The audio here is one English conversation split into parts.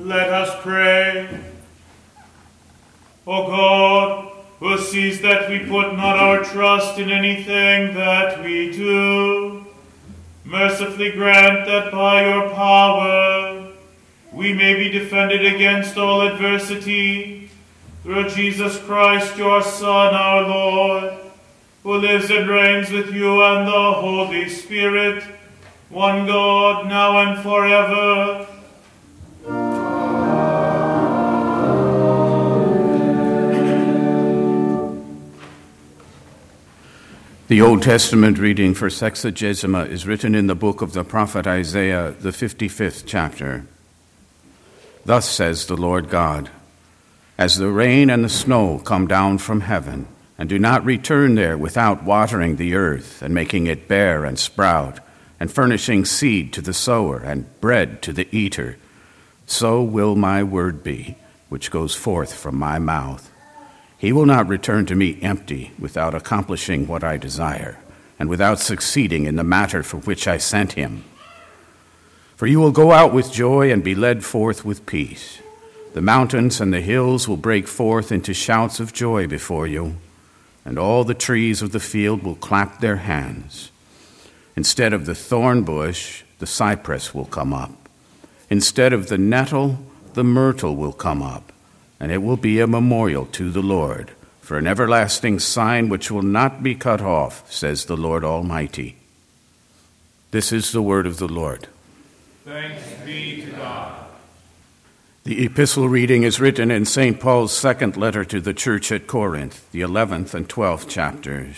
Let us pray. O God, who sees that we put not our trust in anything that we do, mercifully grant that by your power we may be defended against all adversity through Jesus Christ, your Son, our Lord, who lives and reigns with you and the Holy Spirit, one God, now and forever. The Old Testament reading for Sexagesima is written in the book of the prophet Isaiah, the 55th chapter. Thus says the Lord God, as the rain and the snow come down from heaven, and do not return there without watering the earth and making it bear and sprout, and furnishing seed to the sower and bread to the eater, so will my word be, which goes forth from my mouth. He will not return to me empty, without accomplishing what I desire, and without succeeding in the matter for which I sent him. For you will go out with joy and be led forth with peace. The mountains and the hills will break forth into shouts of joy before you, and all the trees of the field will clap their hands. Instead of the thorn bush, the cypress will come up. Instead of the nettle, the myrtle will come up. And it will be a memorial to the Lord, for an everlasting sign which will not be cut off, says the Lord Almighty. This is the word of the Lord. Thanks be to God. The epistle reading is written in St. Paul's second letter to the church at Corinth, the 11th and 12th chapters.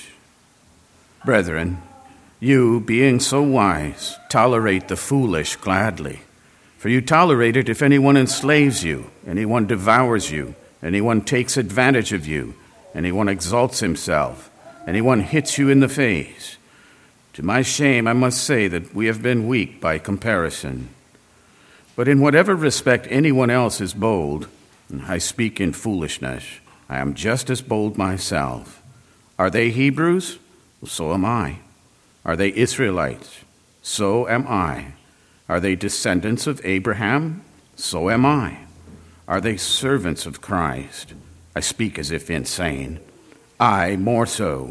Brethren, you, being so wise, tolerate the foolish gladly. For you tolerate it if anyone enslaves you, anyone devours you, anyone takes advantage of you, anyone exalts himself, anyone hits you in the face. To my shame, I must say that we have been weak by comparison. But in whatever respect anyone else is bold, and I speak in foolishness, I am just as bold myself. Are they Hebrews? Well, so am I. Are they Israelites? So am I. Are they descendants of Abraham? So am I. Are they servants of Christ? I speak as if insane. I more so.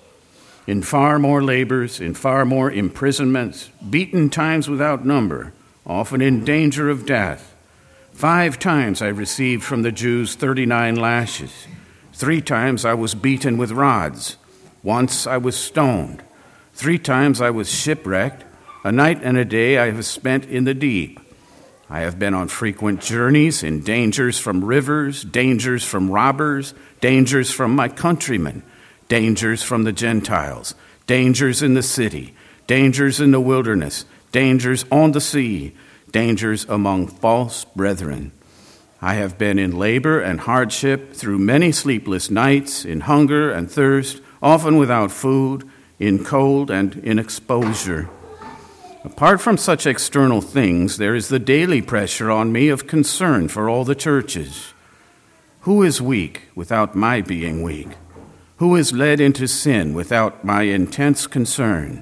In far more labors, in far more imprisonments, beaten times without number, often in danger of death. 5 times I received from the Jews 39 lashes. 3 times I was beaten with rods. Once I was stoned. 3 times I was shipwrecked. A night and a day I have spent in the deep. I have been on frequent journeys, in dangers from rivers, dangers from robbers, dangers from my countrymen, dangers from the Gentiles, dangers in the city, dangers in the wilderness, dangers on the sea, dangers among false brethren. I have been in labor and hardship, through many sleepless nights, in hunger and thirst, often without food, in cold and in exposure. Apart from such external things, there is the daily pressure on me of concern for all the churches. Who is weak without my being weak? Who is led into sin without my intense concern?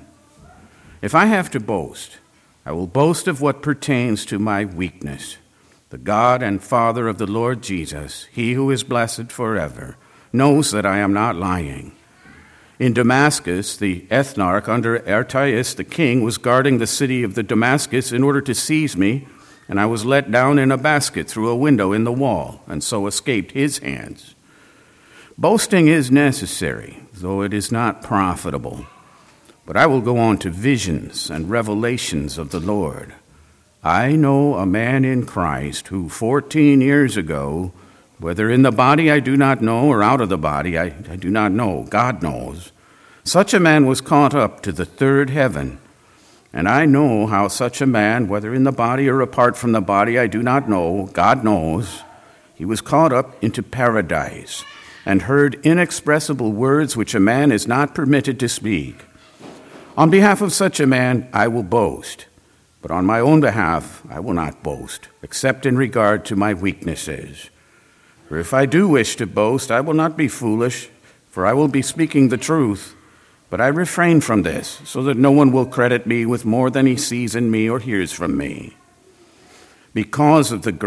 If I have to boast, I will boast of what pertains to my weakness. The God and Father of the Lord Jesus, he who is blessed forever, knows that I am not lying. In Damascus, the ethnarch under Artaeus the king was guarding the city of the Damascus in order to seize me, and I was let down in a basket through a window in the wall, and so escaped his hands. Boasting is necessary, though it is not profitable. But I will go on to visions and revelations of the Lord. I know a man in Christ who 14 years ago, whether in the body I do not know, or out of the body I do not know, God knows. Such a man was caught up to the third heaven. And I know how such a man, whether in the body or apart from the body I do not know, God knows, he was caught up into paradise and heard inexpressible words which a man is not permitted to speak. On behalf of such a man I will boast, but on my own behalf I will not boast, except in regard to my weaknesses. For if I do wish to boast, I will not be foolish, for I will be speaking the truth. But I refrain from this, so that no one will credit me with more than he sees in me or hears from me. because of the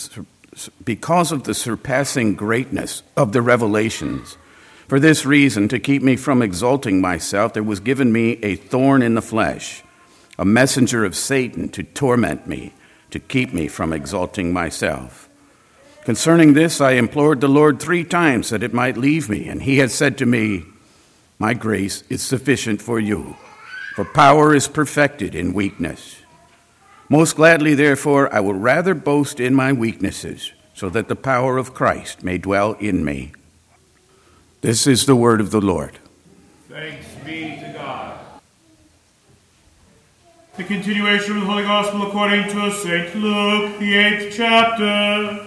surpassing greatness of the revelations. For this reason, to keep me from exalting myself, there was given me a thorn in the flesh, a messenger of Satan to torment me, to keep me from exalting myself. Concerning this, I implored the Lord 3 times that it might leave me, and he has said to me, my grace is sufficient for you, for power is perfected in weakness. Most gladly, therefore, I will rather boast in my weaknesses, so that the power of Christ may dwell in me. This is the word of the Lord. Thanks be to God. The continuation of the Holy Gospel according to St. Luke, the 8th chapter.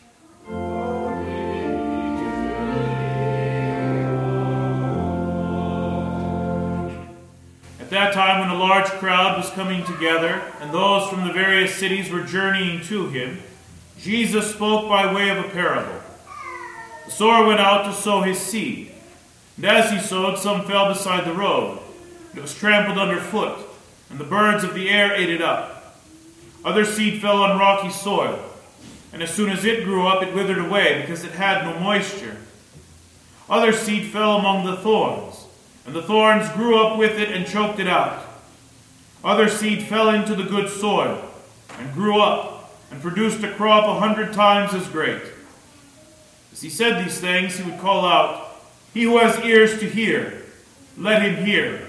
At that time, when a large crowd was coming together, and those from the various cities were journeying to him, Jesus spoke by way of a parable. The sower went out to sow his seed, and as he sowed, some fell beside the road, and it was trampled underfoot, and the birds of the air ate it up. Other seed fell on rocky soil, and as soon as it grew up, it withered away, because it had no moisture. Other seed fell among the thorns, and the thorns grew up with it and choked it out. Other seed fell into the good soil, and grew up, and produced a crop 100 times as great. As he said these things, he would call out, "He who has ears to hear, let him hear."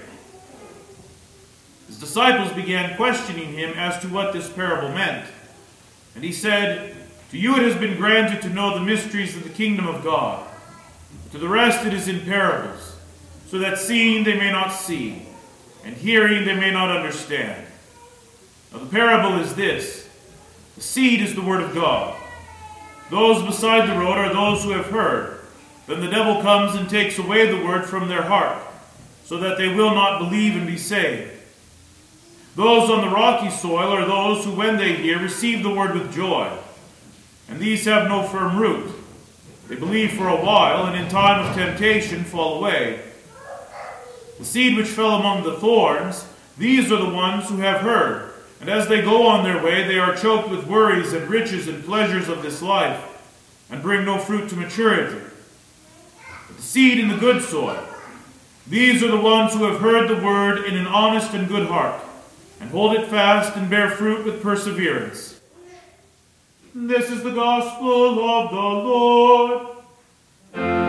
His disciples began questioning him as to what this parable meant. And he said, "To you it has been granted to know the mysteries of the kingdom of God. To the rest it is in parables, so that seeing they may not see, and hearing they may not understand. Now the parable is this: the seed is the word of God. Those beside the road are those who have heard. Then the devil comes and takes away the word from their heart, so that they will not believe and be saved. Those on the rocky soil are those who, when they hear, receive the word with joy. And these have no firm root. They believe for a while, and in time of temptation fall away. The seed which fell among the thorns, these are the ones who have heard. And as they go on their way, they are choked with worries and riches and pleasures of this life, and bring no fruit to maturity. But the seed in the good soil, these are the ones who have heard the word in an honest and good heart, and hold it fast and bear fruit with perseverance. This is the gospel of the Lord.